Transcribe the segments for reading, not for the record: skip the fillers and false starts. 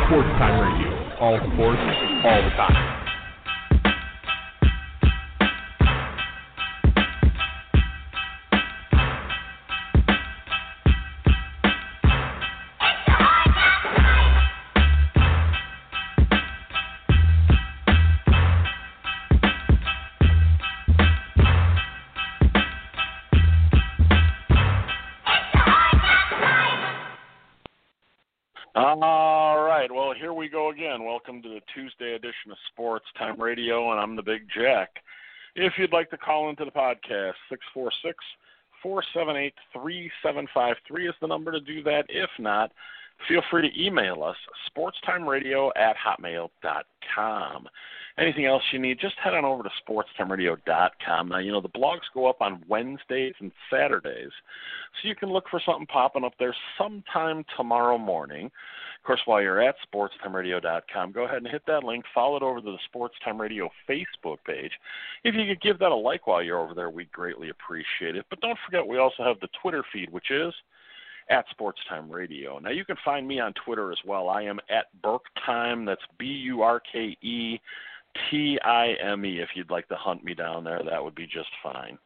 Sports Time Radio. All sports, all the time. All right, well, here we go again. Welcome to the Tuesday edition of Sports Time Radio, and I'm the Big Jack. If you'd like to call into the podcast, 646-478-3753 is the number to do that. If not, feel free to email us, sportstimeradio@hotmail.com. Anything else you need, just head on over to sportstimeradio.com. Now, you know, the blogs go up on Wednesdays and Saturdays, so you can look for something popping up there sometime tomorrow morning. Of course, while you're at sportstimeradio.com, go ahead and hit that link. Follow it over to the Sports Time Radio Facebook page. If you could give that a like while you're over there, we'd greatly appreciate it. But don't forget, we also have the Twitter feed, which is at Sports Time Radio. Now, you can find me on Twitter as well. I am at BurkeTime. That's BURKETIME. If you'd like to hunt me down there, that would be just fine.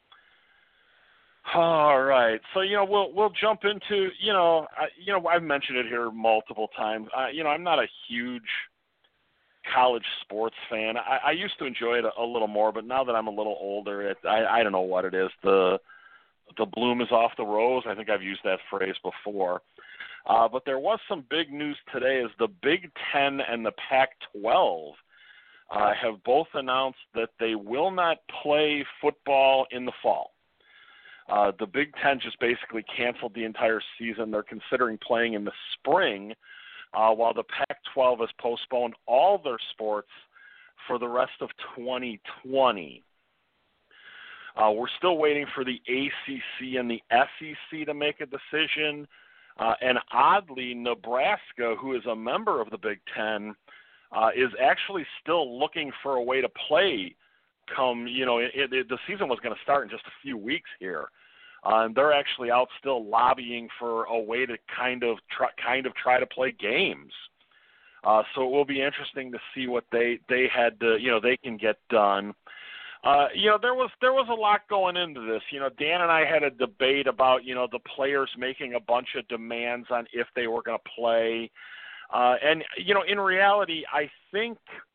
All right, so we'll jump into I've mentioned it here multiple times. I'm not a huge college sports fan. I used to enjoy it a little more, but now that I'm a little older, I don't know what it is. The bloom is off the rose. I think I've used that phrase before. But there was some big news today as the Big Ten and the Pac-12 have both announced that they will not play football in the fall. The Big Ten just basically canceled the entire season. They're considering playing in the spring, while the Pac-12 has postponed all their sports for the rest of 2020. We're still waiting for the ACC and the SEC to make a decision. And oddly, Nebraska, who is a member of the Big Ten, is actually still looking for a way to play come, the season was going to start in just a few weeks here. And they're actually out still lobbying for a way to kind of try to play games. So it will be interesting to see what they had to, they can get done. There was a lot going into this. Dan and I had a debate about, the players making a bunch of demands on if they were going to play. And in reality, I think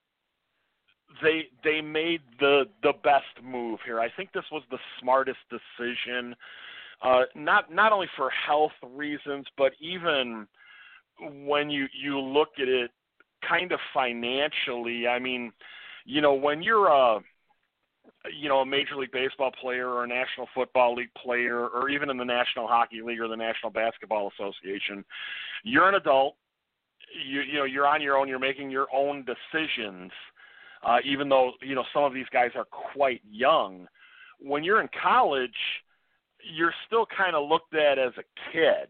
they made the best move here. I think this was the smartest decision, not only for health reasons, but even when you look at it kind of financially. I mean, when you're a Major League Baseball player or a National Football League player, or even in the National Hockey League or the National Basketball Association, you're an adult. You're on your own. You're making your own decisions. Even though, some of these guys are quite young. When you're in college, you're still kind of looked at as a kid.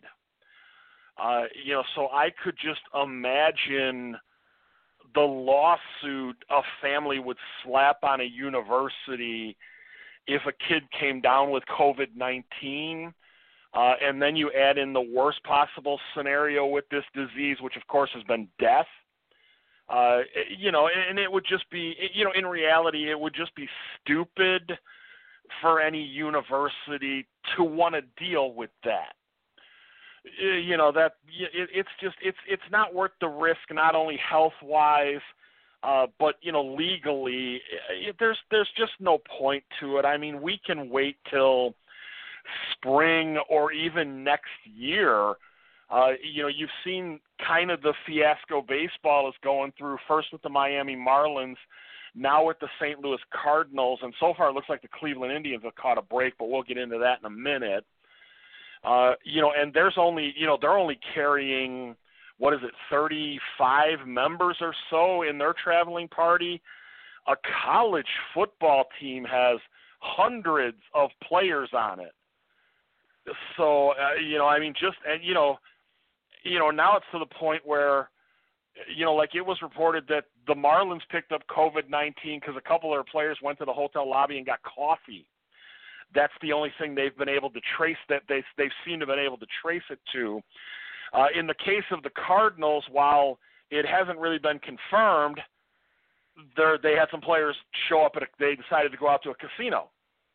So I could just imagine the lawsuit a family would slap on a university if a kid came down with COVID-19, and then you add in the worst possible scenario with this disease, which of course has been death. And it would just be, in reality, it would just be stupid for any university to want to deal with that. It's not worth the risk, not only health-wise, but, legally, there's just no point to it. I mean, we can wait till spring or even next year. You've seen kind of the fiasco baseball is going through, first with the Miami Marlins, now with the St. Louis Cardinals, and so far it looks like the Cleveland Indians have caught a break, but we'll get into that in a minute. And there's only, they're only carrying, 35 members or so in their traveling party. A college football team has hundreds of players on it. So, now it's to the point where, like it was reported that the Marlins picked up COVID-19 because a couple of their players went to the hotel lobby and got coffee. That's the only thing they've been able to trace, that they've seemed to have been able to trace it to. In the case of the Cardinals, while, it hasn't really been confirmed. They had some players show up they decided to go out to a casino.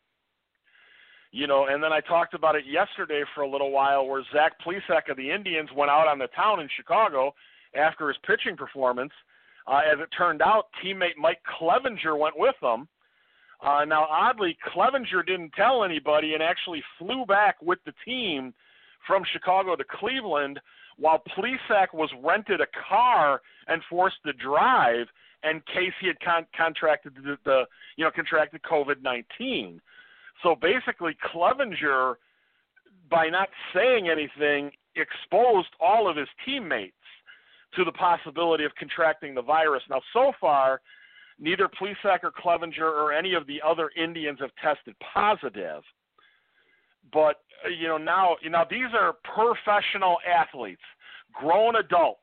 And then I talked about it yesterday for a little while where Zach Plesac of the Indians went out on the town in Chicago after his pitching performance. As it turned out, teammate Mike Clevenger went with them. Now, oddly, Clevenger didn't tell anybody and actually flew back with the team from Chicago to Cleveland while Plesac was rented a car and forced to drive in case he had contracted contracted COVID-19. So basically, Clevenger, by not saying anything, exposed all of his teammates to the possibility of contracting the virus. Now, so far, neither Plesac or Clevenger or any of the other Indians have tested positive. But, now these are professional athletes, grown adults.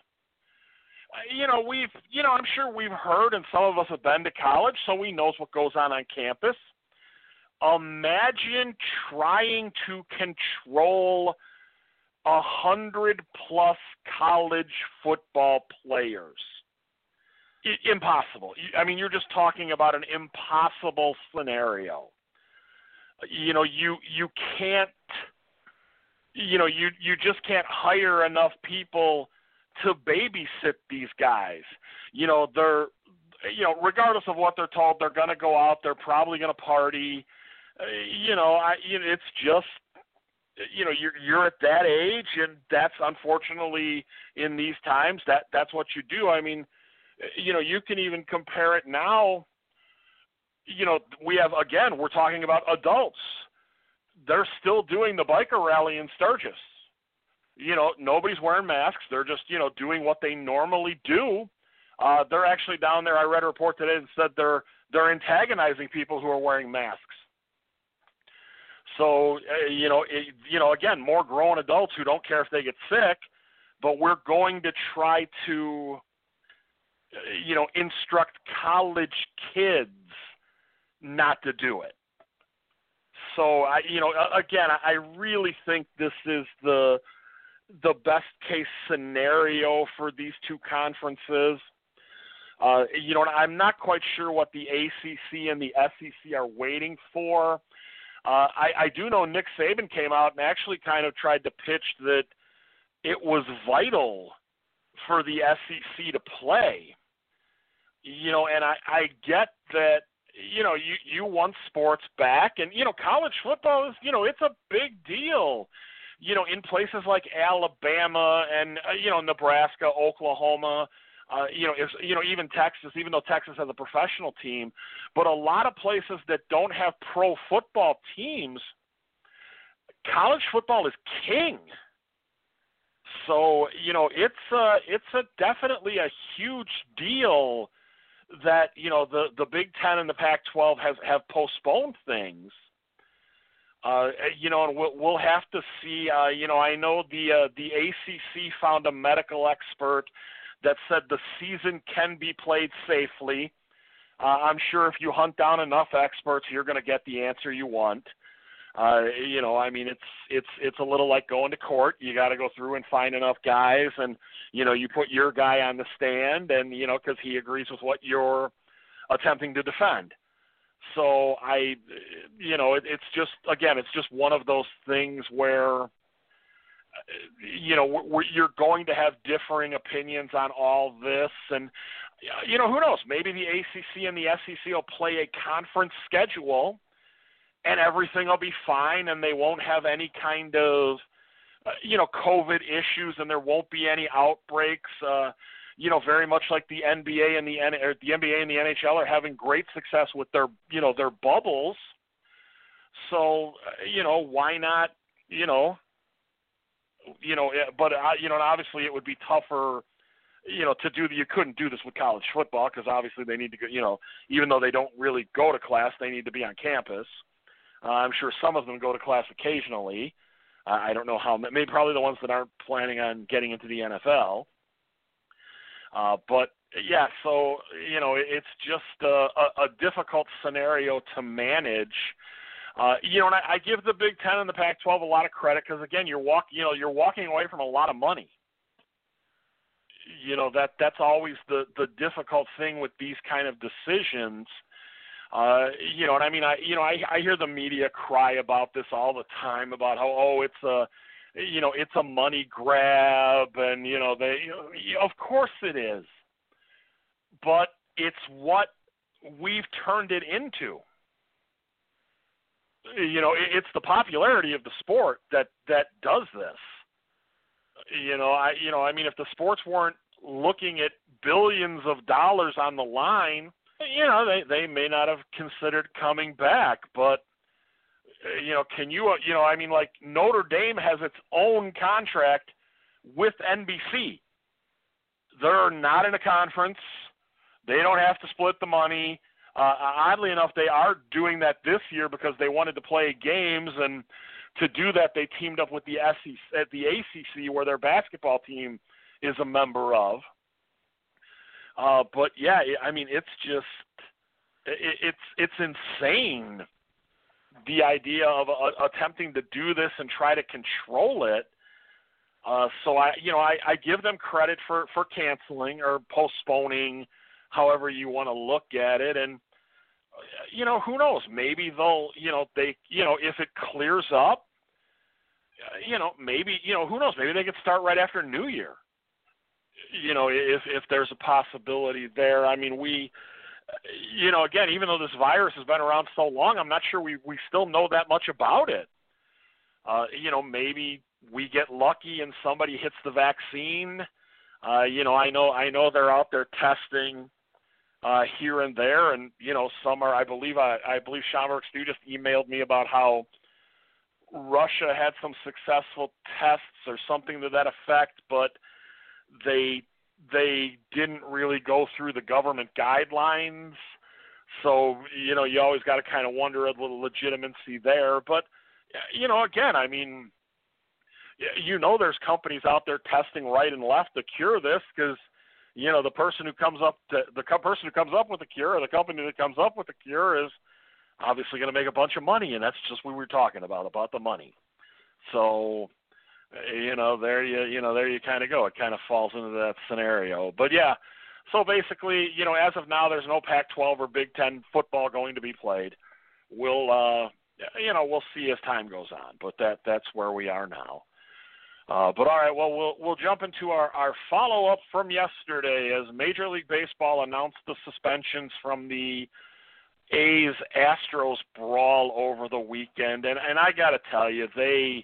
I'm sure we've heard, and some of us have been to college, so we know what goes on campus. Imagine trying to control 100+ college football players. Impossible. I mean, you're just talking about an impossible scenario. You can't. You just can't hire enough people to babysit these guys. They're, regardless of what they're told, they're going to go out. They're probably going to party. It's just, you're at that age, and that's unfortunately in these times that's what you do. I mean, you can even compare it now. We're talking about adults. They're still doing the biker rally in Sturgis. Nobody's wearing masks. They're just, doing what they normally do. They're actually down there. I read a report today that said they're antagonizing people who are wearing masks. So, again, more grown adults who don't care if they get sick, but we're going to try to, instruct college kids not to do it. So, I really think this is the best case scenario for these two conferences. I'm not quite sure what the ACC and the SEC are waiting for. I do know Nick Saban came out and actually kind of tried to pitch that it was vital for the SEC to play. And I get that, you want sports back. And, college football is, it's a big deal, in places like Alabama and, Nebraska, Oklahoma, even Texas, even though Texas has a professional team, but a lot of places that don't have pro football teams, college football is king. So, it's definitely a huge deal that, the Big Ten and the Pac-12 have postponed things. And we'll have to see. I know the ACC found a medical expert that said the season can be played safely. I'm sure if you hunt down enough experts, you're going to get the answer you want. It's a little like going to court. You got to go through and find enough guys, and you put your guy on the stand, and because he agrees with what you're attempting to defend. So it's just one of those things where you're going to have differing opinions on all this, and who knows? Maybe the ACC and the SEC will play a conference schedule, and everything will be fine, and they won't have any kind of COVID issues, and there won't be any outbreaks. Very much like the NBA and the NBA and the NHL are having great success with their bubbles. So why not? But obviously it would be tougher. To do you couldn't do this with college football because obviously they need to go. Even though they don't really go to class, they need to be on campus. I'm sure some of them go to class occasionally. I don't know how. Maybe probably the ones that aren't planning on getting into the NFL. But yeah, so it's just a difficult scenario to manage. And I give the Big Ten and the Pac-12 a lot of credit because again, you're walking away from a lot of money. that's always the difficult thing with these kind of decisions. And I mean, I hear the media cry about this all the time about how, it's a money grab, and of course it is, but it's what we've turned it into. It's the popularity of the sport that does this. I mean, if the sports weren't looking at billions of dollars on the line, they may not have considered coming back. But can you, I mean, like Notre Dame has its own contract with NBC. They're not in a conference. They don't have to split the money. Oddly enough, they are doing that this year because they wanted to play games, and to do that, they teamed up with the ACC, where their basketball team is a member of. But yeah, I mean, it's just it's insane, the idea of attempting to do this and try to control it. So I give them credit for canceling or postponing, however you want to look at it. And who knows? Maybe they'll, if it clears up, maybe, who knows? Maybe they could start right after New Year. If there's a possibility there. I mean, again, even though this virus has been around so long, I'm not sure we still know that much about it. Maybe we get lucky and somebody hits the vaccine. I know they're out there testing here and there, and some are. I believe Schaumburg Stu just emailed me about how Russia had some successful tests or something to that effect, but they didn't really go through the government guidelines. So you always got to kind of wonder at the legitimacy there. But again, I mean, there's companies out there testing right and left to cure this, because the person who comes up with the cure, or the company that comes up with the cure, is obviously going to make a bunch of money, and that's just what we were talking about the money. So, there you kind of go. It kind of falls into that scenario. But yeah, so basically, as of now, there's no Pac-12 or Big Ten football going to be played. We'll see as time goes on, but that's where we are now. But all right, well, we'll jump into our follow-up from yesterday, as Major League Baseball announced the suspensions from the A's-Astros brawl over the weekend, and I got to tell you, they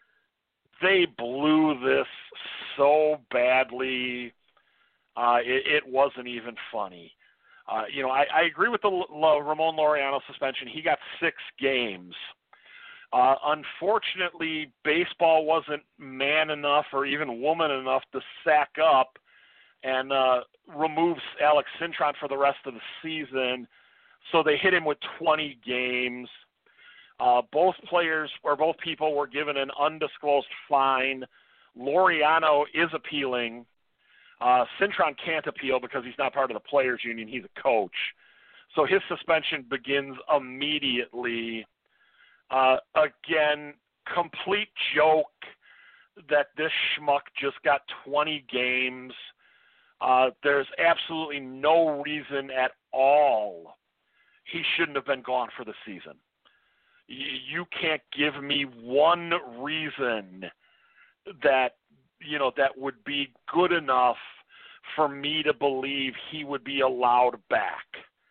blew this so badly, it wasn't even funny. I agree with the Ramon Laureano suspension. He got 6 games. Unfortunately, baseball wasn't man enough or even woman enough to sack up and remove Alex Cintron for the rest of the season, so they hit him with 20 games. Both people were given an undisclosed fine. Laureano is appealing. Cintron can't appeal because he's not part of the players' union. He's a coach. So his suspension begins immediately. Again, complete joke that this schmuck just got 20 games. There's absolutely no reason at all he shouldn't have been gone for the season. You can't give me one reason that would be good enough for me to believe he would be allowed back.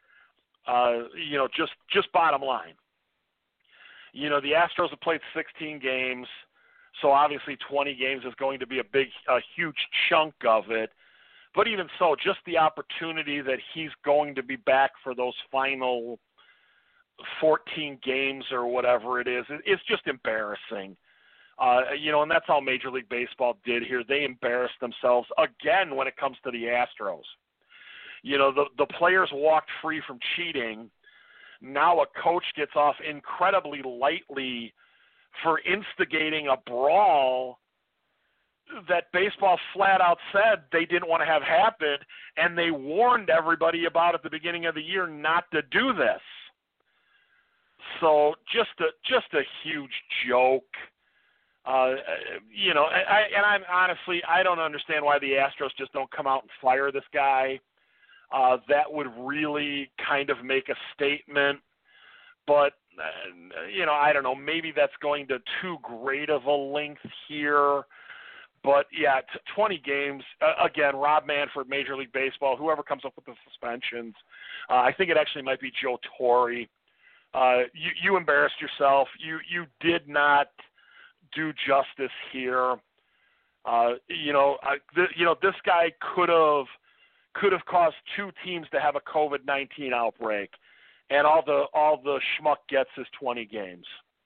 Just bottom line. The Astros have played 16 games, so obviously 20 games is going to be a huge chunk of it. But even so, just the opportunity that he's going to be back for those final 14 games or whatever it is just embarrassing. And that's all Major League Baseball did here. They embarrassed themselves again when it comes to the Astros. The players walked free from cheating. Now a coach gets off incredibly lightly for instigating a brawl that baseball flat out said they didn't want to have happen, and they warned everybody about at the beginning of the year not to do this. So just a huge joke. You know, I'm honestly, I don't understand why the Astros just don't come out and fire this guy. That would really kind of make a statement. But, you know, I don't know, maybe that's going to too great of a length here. But, yeah, 20 games. Again, Rob Manfred, Major League Baseball, whoever comes up with the suspensions. I think it actually might be Joe Torre. You embarrassed yourself. You did not do justice here. This guy could have caused two teams to have a COVID-19 outbreak, and all the schmuck gets is 20 games.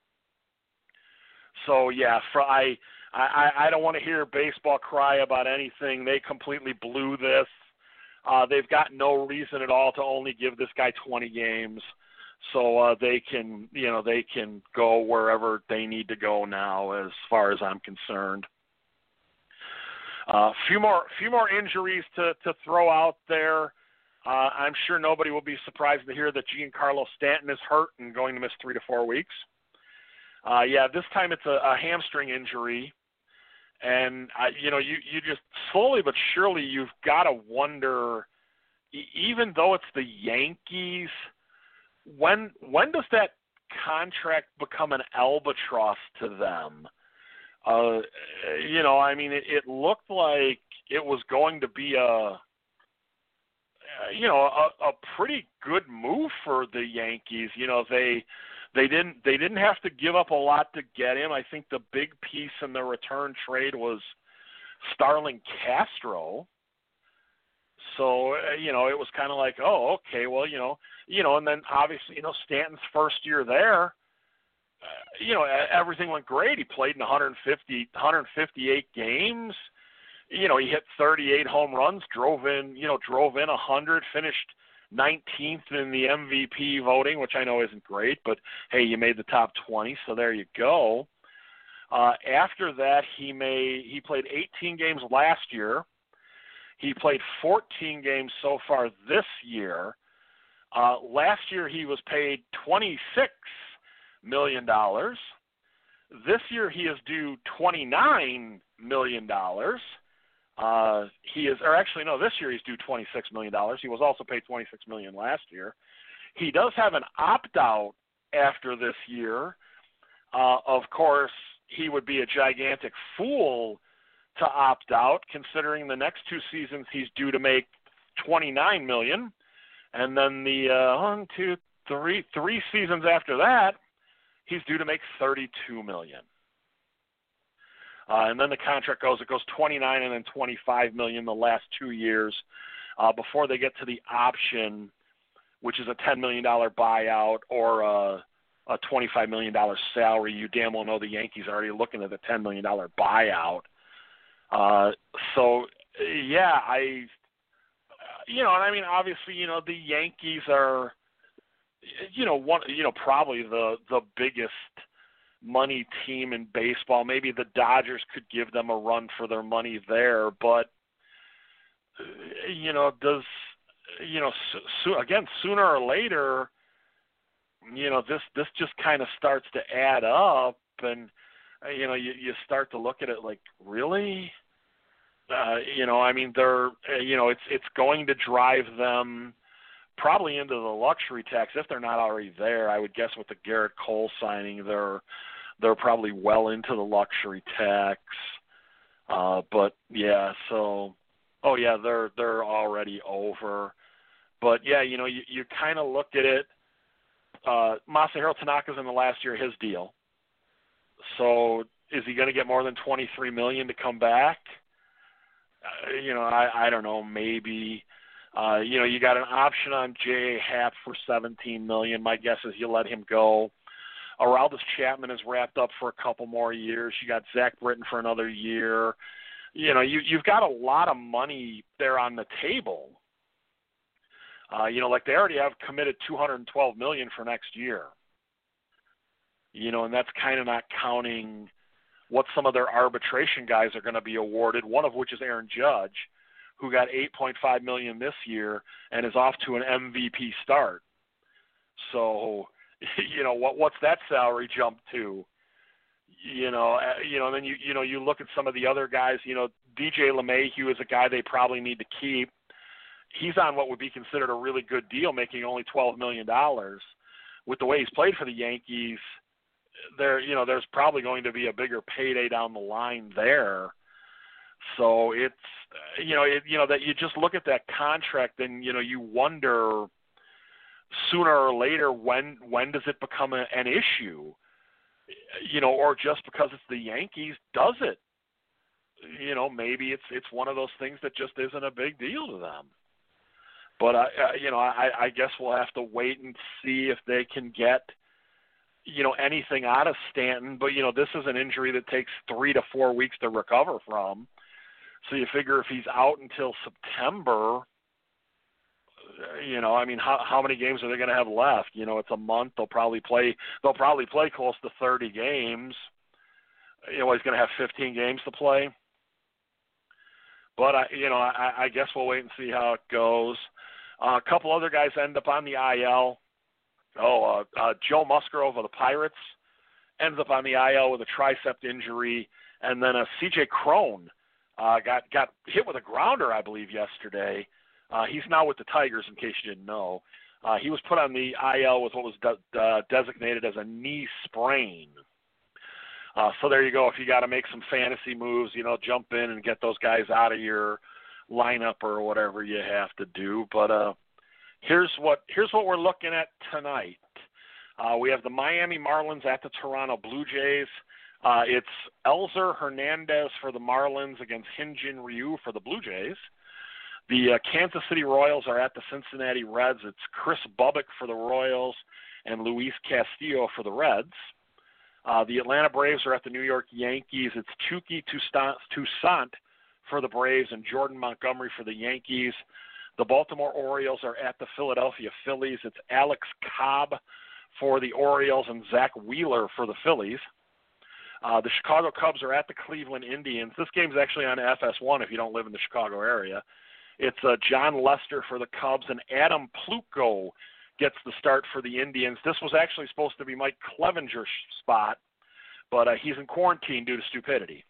So yeah, I don't want to hear baseball cry about anything. They completely blew this. They've got no reason at all to only give this guy 20 games. So they can go wherever they need to go now, as far as I'm concerned. Few more injuries to throw out there. I'm sure nobody will be surprised to hear that Giancarlo Stanton is hurt and going to miss 3 to 4 weeks. This time it's a hamstring injury, and you just slowly but surely you've got to wonder, even though it's the Yankees. When does that contract become an albatross to them? It looked like it was going to be a pretty good move for the Yankees. You know, they didn't have to give up a lot to get him. I think the big piece in the return trade was Starlin Castro. So, it was kind of like, oh, okay, well, and then obviously, Stanton's first year there, everything went great. He played in 158 games. He hit 38 home runs, drove in 100, finished 19th in the MVP voting, which I know isn't great, but hey, you made the top 20, so there you go. After that, he played 18 games last year. He played 14 games so far this year. Last year he was paid $26 million. This year he is due $29 million. This year he's due $26 million. He was also paid $26 million last year. He does have an opt-out after this year. Of course, he would be a gigantic fool to opt out, considering the next 2 seasons he's due to make $29 million, and then the 3 seasons after that he's due to make $32 million. And then the contract goes $29 and then $25 million the last 2 years before they get to the option, which is a $10 million buyout or a $25 million salary. You damn well know the Yankees are already looking at a $10 million buyout. Obviously, the Yankees are, probably the biggest money team in baseball. Maybe the Dodgers could give them a run for their money there, but, sooner or later, this just kind of starts to add up, and, you start to look at it like, really? It's going to drive them probably into the luxury tax if they're not already there. I would guess with the Garrett Cole signing, they're probably well into the luxury tax. They're already over. But yeah, you kind of look at it. Masahiro Tanaka's in the last year of his deal. So is he going to get more than $23 million to come back? I don't know, maybe. You got an option on J.A. Happ for $17 million. My guess is you let him go. Aroldis Chapman is wrapped up for a couple more years. You got Zach Britton for another year. You've got a lot of money there on the table. They already have committed $212 million for next year. And that's kind of not counting what some of their arbitration guys are going to be awarded, one of which is Aaron Judge, who got $8.5 million this year and is off to an MVP start. So, what's that salary jump to? Then you look at some of the other guys. DJ LeMahieu is a guy they probably need to keep. He's on what would be considered a really good deal, making only $12 million. With the way he's played for the Yankees, there's probably going to be a bigger payday down the line there. So it's, that you just look at that contract and, you wonder sooner or later when does it become an issue, or just because it's the Yankees, does it? Maybe it's one of those things that just isn't a big deal to them. But, I guess we'll have to wait and see if they can get, anything out of Stanton. But, this is an injury that takes 3 to 4 weeks to recover from. So you figure if he's out until September, how many games are they going to have left? It's a month. They'll probably play close to 30 games. He's going to have 15 games to play. But, I guess we'll wait and see how it goes. A couple other guys end up on the IL. Joe Musgrove of the Pirates ends up on the IL with a tricep injury. And then C.J. Cron got hit with a grounder, I believe, yesterday. He's now with the Tigers, in case you didn't know. He was put on the IL with what was designated as a knee sprain. So there you go. If you got to make some fantasy moves, jump in and get those guys out of your lineup or whatever you have to do. But here's what we're looking at tonight. We have the Miami Marlins at the Toronto Blue Jays. It's Elzer Hernandez for the Marlins against Hyun-Jin Ryu for the Blue Jays. The Kansas City Royals are at the Cincinnati Reds. It's Chris Bubbick for the Royals and Luis Castillo for the Reds. The Atlanta Braves are at the New York Yankees. It's Touki Toussaint for the Braves and Jordan Montgomery for the Yankees. The Baltimore Orioles are at the Philadelphia Phillies. It's Alex Cobb for the Orioles and Zach Wheeler for the Phillies. The Chicago Cubs are at the Cleveland Indians. This game's actually on FS1 if you don't live in the Chicago area. It's John Lester for the Cubs, and Adam Plutko gets the start for the Indians. This was actually supposed to be Mike Clevenger's spot, but he's in quarantine due to stupidity.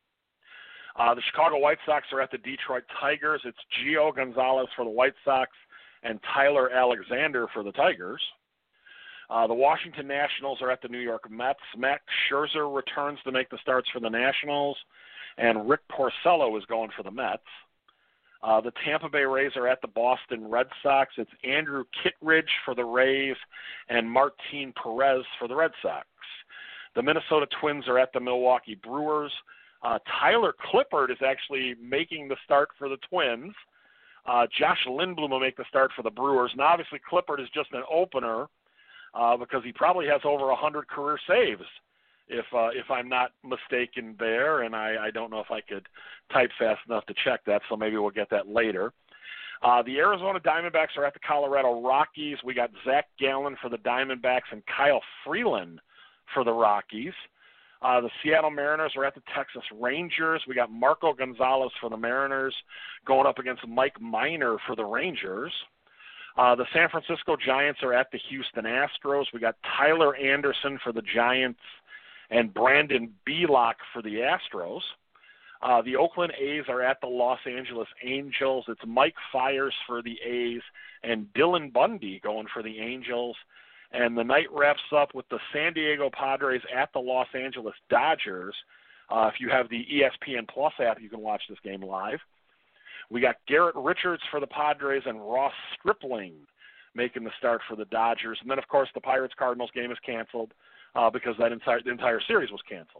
The Chicago White Sox are at the Detroit Tigers. It's Gio Gonzalez for the White Sox and Tyler Alexander for the Tigers. The Washington Nationals are at the New York Mets. Max Scherzer returns to make the starts for the Nationals, and Rick Porcello is going for the Mets. The Tampa Bay Rays are at the Boston Red Sox. It's Andrew Kittredge for the Rays and Martin Perez for the Red Sox. The Minnesota Twins are at the Milwaukee Brewers. Tyler Clippard is actually making the start for the Twins. Josh Lindblom will make the start for the Brewers. Now, obviously, Clippard is just an opener because he probably has over 100 career saves, if I'm not mistaken there, and I don't know if I could type fast enough to check that, so maybe we'll get that later. The Arizona Diamondbacks are at the Colorado Rockies. We got Zach Gallen for the Diamondbacks and Kyle Freeland for the Rockies. The Seattle Mariners are at the Texas Rangers. We got Marco Gonzalez for the Mariners going up against Mike Minor for the Rangers. The San Francisco Giants are at the Houston Astros. We got Tyler Anderson for the Giants and Brandon Belock for the Astros. The Oakland A's are at the Los Angeles Angels. It's Mike Fiers for the A's and Dylan Bundy going for the Angels. And the night wraps up with the San Diego Padres at the Los Angeles Dodgers. If you have the ESPN Plus app, you can watch this game live. We got Garrett Richards for the Padres and Ross Stripling making the start for the Dodgers. And then, of course, the Pirates-Cardinals game is canceled because the entire series was canceled.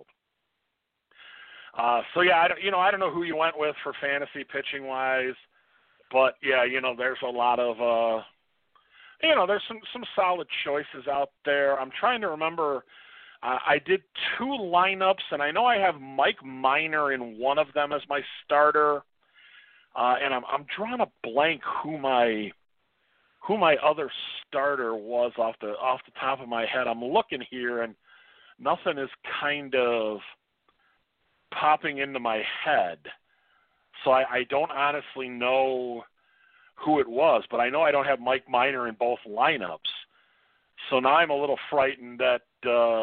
So, yeah, I don't know who you went with for fantasy pitching-wise, but, yeah, there's a lot of there's some solid choices out there. I'm trying to remember. I did 2 lineups, and I know I have Mike Minor in one of them as my starter, and I'm drawing a blank who my other starter was off the top of my head. I'm looking here, and nothing is kind of popping into my head, so I don't honestly know who it was, but I know I don't have Mike Minor in both lineups. So now I'm a little frightened that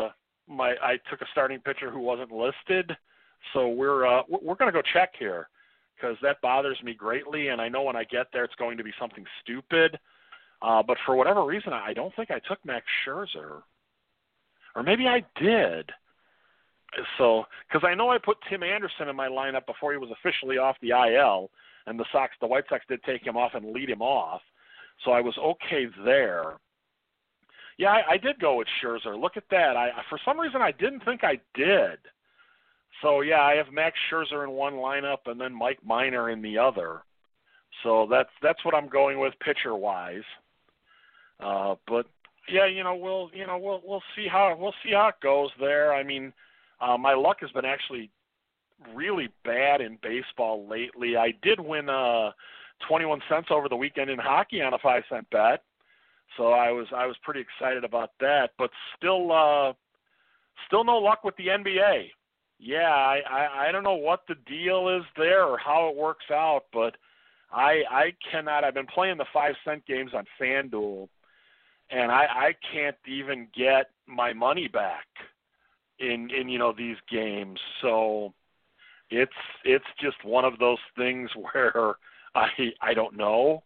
I took a starting pitcher who wasn't listed, so we're going to go check here because that bothers me greatly, and I know when I get there it's going to be something stupid. But for whatever reason, I don't think I took Max Scherzer, or maybe I did. So, because I know I put Tim Anderson in my lineup before he was officially off the IL, and the White Sox did take him off and lead him off, so I was okay there. Yeah, I did go with Scherzer. Look at that. For some reason, I didn't think I did. So, yeah, I have Max Scherzer in one lineup and then Mike Minor in the other. So that's what I'm going with pitcher-wise. But yeah, we'll see how it goes there. I mean, my luck has been actually really bad in baseball lately. I did win 21 cents over the weekend in hockey on a 5-cent bet, so I was pretty excited about that. But still no luck with the NBA. Yeah, I don't know what the deal is there or how it works out, but I cannot. I've been playing the 5-cent games on FanDuel, and I can't even get my money back in these games. So it's just one of those things where I don't know.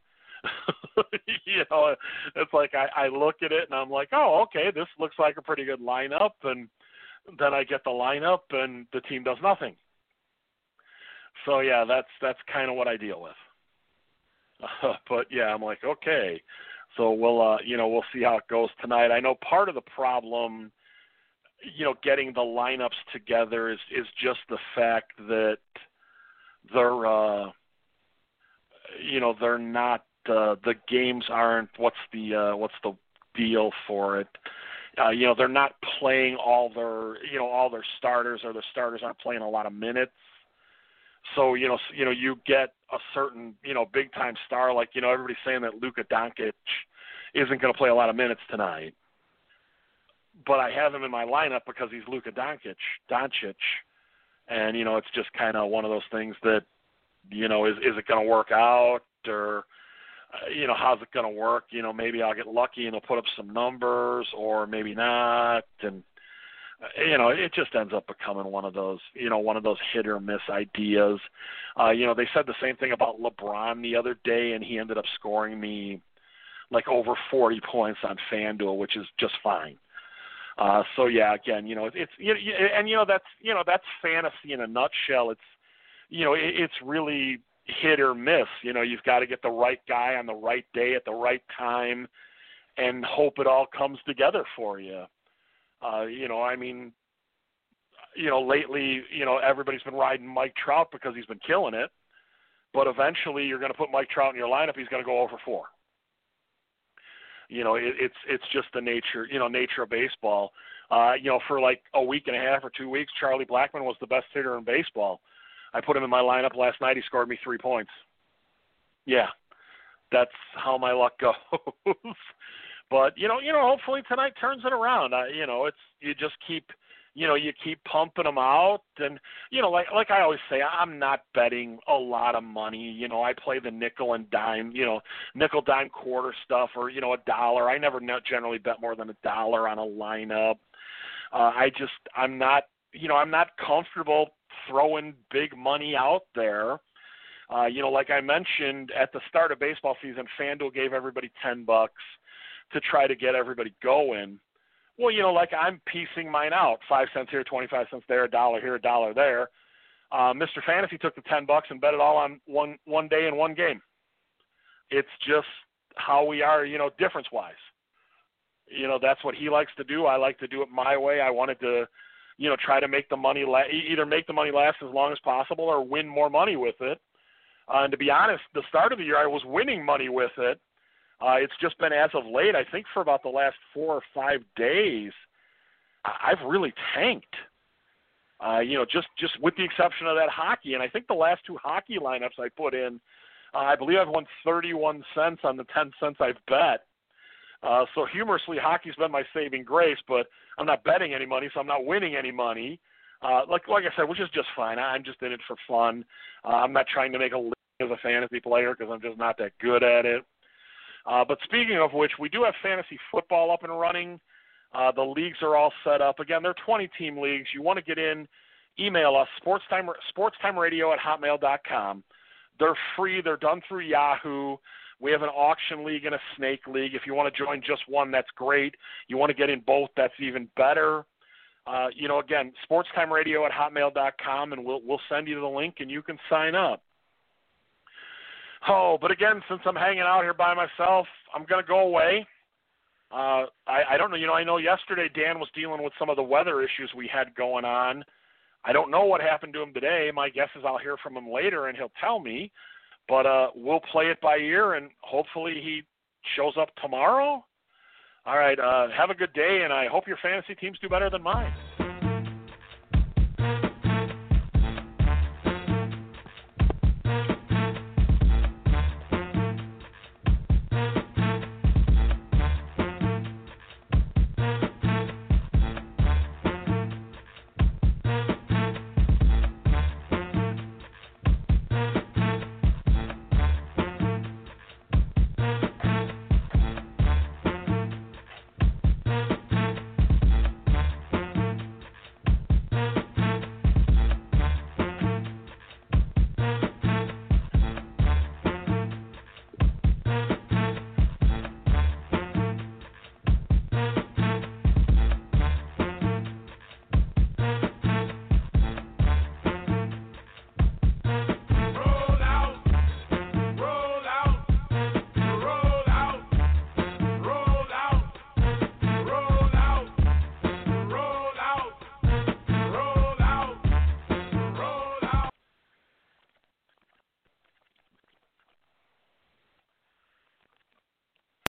It's like I look at it and I'm like, oh, okay, this looks like a pretty good lineup, and then I get the lineup and the team does nothing. So yeah, that's kind of what I deal with. But yeah, I'm like, okay. So we'll see how it goes tonight. I know part of the problem, getting the lineups together is just the fact that they're not the games aren't what's the deal for it. They're not playing all their starters, or the starters aren't playing a lot of minutes. So, you get a certain, big time star, like, everybody's saying that Luka Doncic isn't going to play a lot of minutes tonight. But I have him in my lineup because he's Luka Doncic. And, it's just kind of one of those things that, is it going to work out, or, how's it going to work? Maybe I'll get lucky and he'll put up some numbers, or maybe not. And, it just ends up becoming one of those hit or miss ideas. They said the same thing about LeBron the other day, and he ended up scoring me like over 40 points on FanDuel, which is just fine. So yeah, again, that's fantasy in a nutshell. It's really hit or miss. You've got to get the right guy on the right day at the right time and hope it all comes together for you. Lately, everybody's been riding Mike Trout because he's been killing it, but eventually you're going to put Mike Trout in your lineup, he's going to go over 4. It's just the nature of baseball. For like a week and a half or 2 weeks, Charlie Blackmon was the best hitter in baseball. I put him in my lineup last night. He scored me 3 points. Yeah, that's how my luck goes. But hopefully tonight turns it around. You just keep pumping them out, and like I always say, I'm not betting a lot of money. I play the nickel and dime, nickel dime quarter stuff, or $1. I never generally bet more than $1 on a lineup. I'm not comfortable throwing big money out there. Like I mentioned at the start of baseball season, FanDuel gave everybody $10 to try to get everybody going. Well, like I'm piecing mine out, 5 cents here, 25 cents there, $1 here, $1 there. Mr. Fantasy took the $10 and bet it all on one day and one game. It's just how we are, difference-wise. That's what he likes to do. I like to do it my way. I wanted to, try to make the money either make the money last as long as possible or win more money with it. And to be honest, the start of the year I was winning money with it. It's just been as of late, I think for about the last 4 or 5 days, I've really tanked. Just with the exception of that hockey. And I think the last 2 hockey lineups I put in, I believe I've won 31 cents on the 10 cents I've bet. So humorously, hockey's been my saving grace, but I'm not betting any money, so I'm not winning any money. Like I said, which is just fine. I'm just in it for fun. I'm not trying to make a living as a fantasy player because I'm just not that good at it. But speaking of which, we do have fantasy football up and running. The leagues are all set up. Again, they're 20-team leagues. You want to get in, email us, sportstimeradio@hotmail.com. They're free. They're done through Yahoo. We have an auction league and a snake league. If you want to join just one, that's great. You want to get in both, that's even better. Again, sportstimeradio@hotmail.com, and we'll send you the link, and you can sign up. Oh, but again, since I'm hanging out here by myself, I'm going to go away. I don't know. I know yesterday Dan was dealing with some of the weather issues we had going on. I don't know what happened to him today. My guess is I'll hear from him later, and he'll tell me. But we'll play it by ear, and hopefully he shows up tomorrow. All right, have a good day, and I hope your fantasy teams do better than mine.